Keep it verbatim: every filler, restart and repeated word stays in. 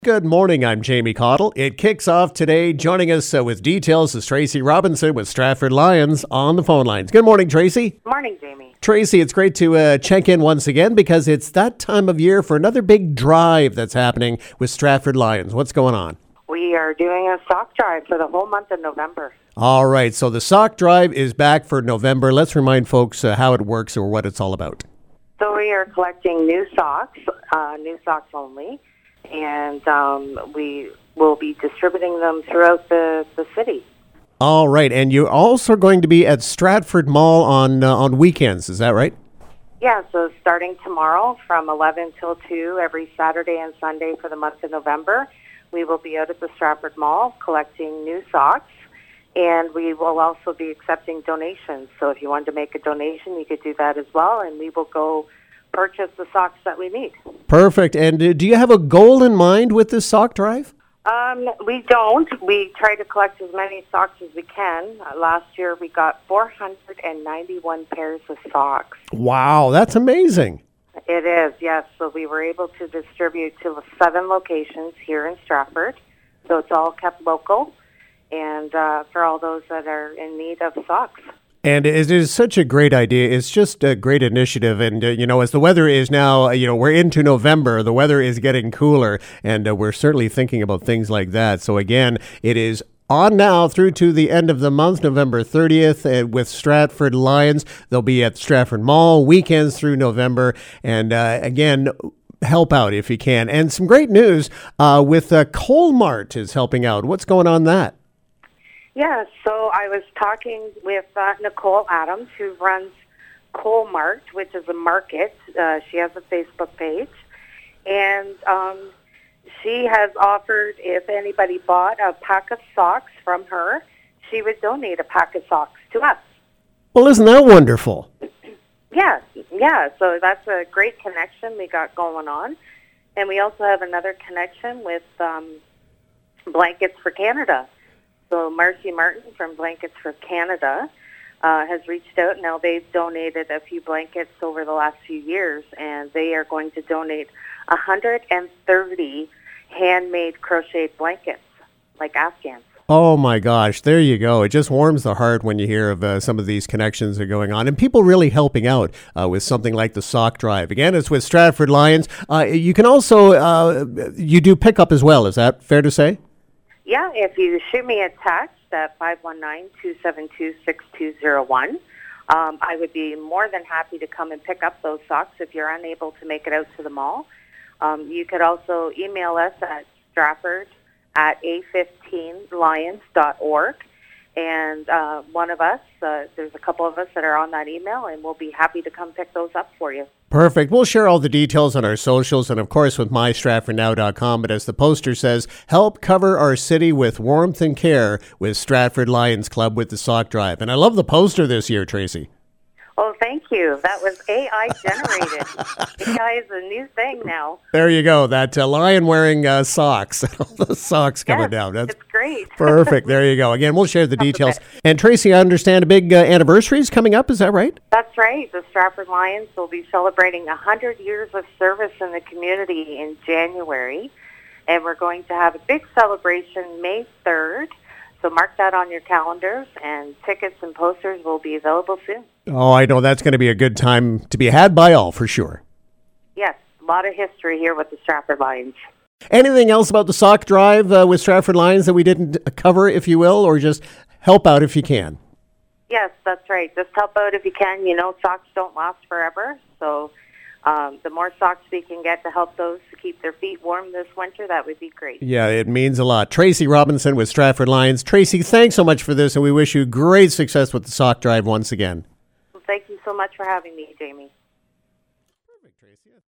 Good morning, I'm Jamie Cottle. It kicks off today. Joining us uh, with details is Tracy Robinson with Stratford Lions on the phone lines. Good morning, Tracy. Morning, Jamie. Tracy, it's great to uh, check in once again because it's that time of year for another big drive that's happening with Stratford Lions. What's going on? We are doing a sock drive for the whole month of November. All right, so the sock drive is back for November. Let's remind folks uh, how it works or what it's all about. So we are collecting new socks, uh, new socks only, and um, we will be distributing them throughout the, the city. All right, and you're also going to be at Stratford Mall on uh, on weekends, is that right? Yeah, so starting tomorrow from eleven till two every Saturday and Sunday for the month of November, we will be out at the Stratford Mall collecting new socks, and we will also be accepting donations. So if you wanted to make a donation, you could do that as well, and we will go purchase the socks that we need. Perfect. And uh, do you have a goal in mind with this sock drive? Um, we don't. We try to collect as many socks as we can. Uh, last year we got four hundred ninety-one pairs of socks. Wow, that's amazing. It is, yes. So we were able to distribute to seven locations here in Stratford. So it's all kept local and uh, for all those that are in need of socks. And it is such a great idea. It's just a great initiative. And, uh, you know, as the weather is now, you know, we're into November, the weather is getting cooler, and uh, we're certainly thinking about things like that. So, again, it is on now through to the end of the month, November thirtieth, uh, with Stratford Lions. They'll be at Stratford Mall weekends through November. And, uh, again, help out if you can. And some great news uh, with uh, Colmart is helping out. What's going on that? Yeah, so I was talking with uh, Nicole Adams, who runs Colmart, which is a market. Uh, she has a Facebook page. And um, she has offered if anybody bought a pack of socks from her, she would donate a pack of socks to us. Well, isn't that wonderful? Yeah, yeah. So that's a great connection we got going on. And we also have another connection with um, Blankets for Canada. So Marcy Martin from Blankets for Canada uh, has reached out. Now they've donated a few blankets over the last few years, and they are going to donate one hundred thirty handmade crocheted blankets, like Afghans. Oh my gosh, there you go. It just warms the heart when you hear of uh, some of these connections that are going on and people really helping out uh, with something like the sock drive. Again, it's with Stratford Lions. Uh, you can also, uh, you do pickup as well. Is that fair to say? Yeah, if you shoot me a text at five one nine, two seven two, six two zero one, um, I would be more than happy to come and pick up those socks if you're unable to make it out to the mall. Um, you could also email us at Stratford at a fifteen lions dot org, and uh, one of us, uh, there's a couple of us that are on that email, and we'll be happy to come pick those up for you. Perfect. We'll share all the details on our socials and, of course, with my stratford now dot com. But as the poster says, help cover our city with warmth and care with Stratford Lions Club with the sock drive. And I love the poster this year, Tracy. Oh, thank you. That was A I generated. A I is a new thing now. There you go. That uh, lion wearing uh, socks. All the socks coming yes, down. That's it's great. Perfect. There you go. Again, we'll share the details. And Tracy, I understand a big uh, anniversary is coming up. Is that right? That's right. The Stratford Lions will be celebrating one hundred years of service in the community in January. And we're going to have a big celebration May third. So mark that on your calendars, and tickets and posters will be available soon. Oh, I know that's going to be a good time to be had by all, for sure. Yes, a lot of history here with the Stratford Lions. Anything else about the sock drive uh, with Stratford Lions that we didn't cover, if you will, or just help out if you can? Yes, that's right. Just help out if you can. You know, socks don't last forever, so um, the more socks we can get to help those to keep their feet warm this winter, that would be great. Yeah, it means a lot. Tracy Robinson with Stratford Lions. Tracy, thanks so much for this, and we wish you great success with the sock drive once again. Well, thank you so much for having me, Jamie.